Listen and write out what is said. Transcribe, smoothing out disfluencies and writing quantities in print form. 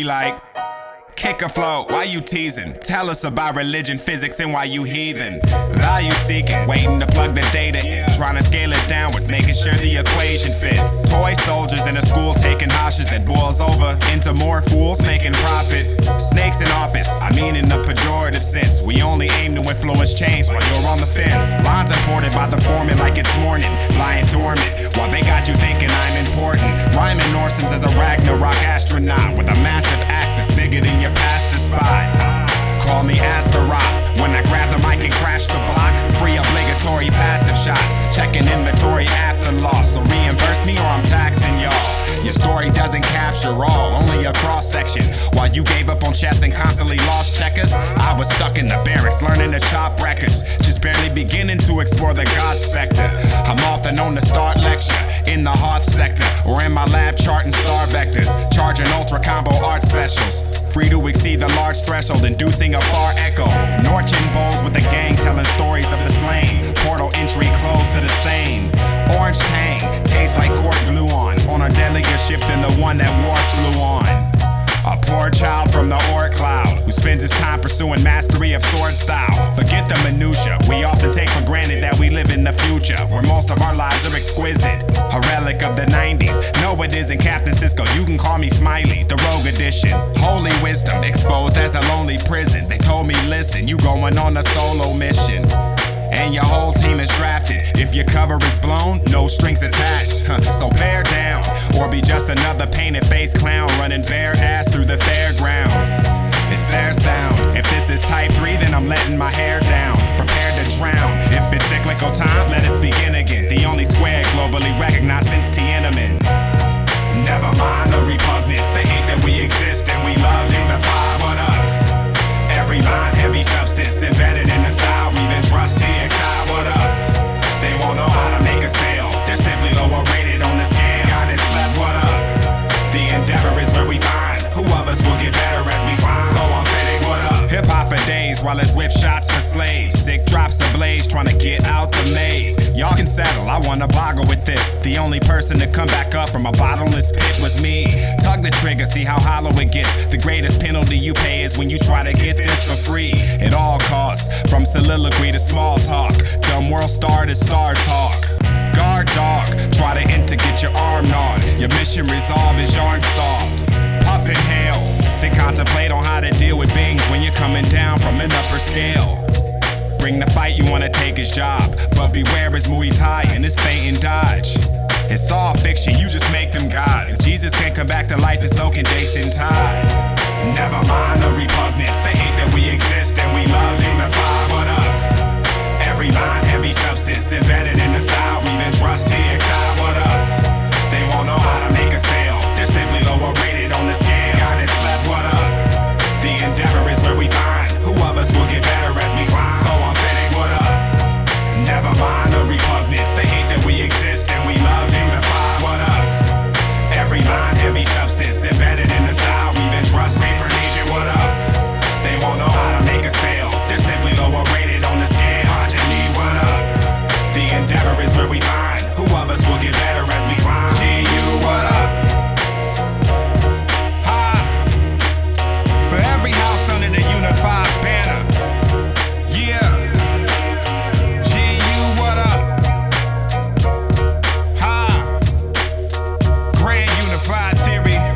like, kick a flow, why you teasing? Tell us about religion, physics, and why you heathen. Value seeking, waiting to plug the data in. Trying to scale it downwards, making sure the equation fits. Toy soldiers in a school taking hoshes that boils over into more fools making profit. Snakes in office, I mean in the pejorative sense. We only aim to influence change while you're on the fence. Lines imported by the foreman like it's morning, lying dormant while they got you thinking I'm important. Rhyming Norsums as a Ragnarok astronaut with a massive axis bigger than your past to spy. Call me Astaroth when I grab the mic and crash the block. Free obligatory passive shots, checking inventory after loss. So reimburse me or I'm taxing y'all. Your story doesn't capture all, only a cross section. While you gave up on chess and constantly lost checkers, I was stuck in the barracks learning to chop records, just barely beginning to explore the God specter. I'm often known to start lecture in the hearth sector, or in my lab charting star vectors, charging ultra combo art specials. Free to exceed the large threshold, inducing a far echo. Norchin bowls with the gang telling stories of the slain. Portal entry closed to the same. Orange tang tastes like court glue on a deadlier ship than the one that war flew on. A poor child from the Oort cloud who spends his time pursuing mastery of sword style. Forget the minutia, we often take for granted that we live in the future, where most of our lives are exquisite. A relic of the 90s, no it isn't Captain Cisco, you can call me Smiley, the Rogue Edition. Holy wisdom, exposed as a lonely prison. They told me listen, you going on a solo mission, and your whole team is drafted. If your cover is blown, no strings attached. So bear down, or be just another painted face clown running bare ass through the fairgrounds. It's their sound. If this is type 3, then I'm letting my hair down, prepared to drown. If it's cyclical time, let us begin again. The only square globally recognized since Tiananmen. Never mind the repugnance, they hate that we exist and we love unify. What up? Every mind, heavy substance embedded in the style. We then trust TXI. What up? They won't know how to make us fail. They're simply lower rated on the scale. God has slept. What up? The endeavor is where we find who of us will get better as we climb. So authentic. What up? Hip hop for days while it's whip shots for slaves. Sick drops ablaze trying to get out the maze. Y'all can settle, I wanna boggle with this. The only person to come back up from a bottomless pit was me. Tug the trigger, see how hollow it gets. The greatest penalty you pay is when you try to get this for free. It all costs, from soliloquy to small talk. Dumb world star to star talk. Guard dog, try to enter, get your arm gnawed. Your mission resolve is yarn soft. Puff inhale, then contemplate on how to deal with beings when you're coming down from an upper scale. Bring the fight, you wanna take his job, but beware his Muay Thai and his feint and dodge. It's all fiction, you just make them gods. If Jesus can't come back to life, then so can Jason Todd. Never mind the repugnance, they hate that we exist and we love unify. What up? Every mind, heavy substance embedded in the style. We then trust TXI. What up? They won't know how to make us fail. They're simply lower rated on the scale. God has slept. What up? The endeavor is where we find who of us will get better as we climb. So authentic. What up? Never mind the repugnance, they hate that we exist and we love unify. What up? Every mind, heavy substance embedded in the style. We then trust Legion. What up? They won't know how to make us fail. They're simply lower rated on the scale. Progeny. What up? The endeavor is where we find who of us will get better as we climb. GU. What up? For every house under the unified banner. Yeah. GU, what up? Grand unified theory.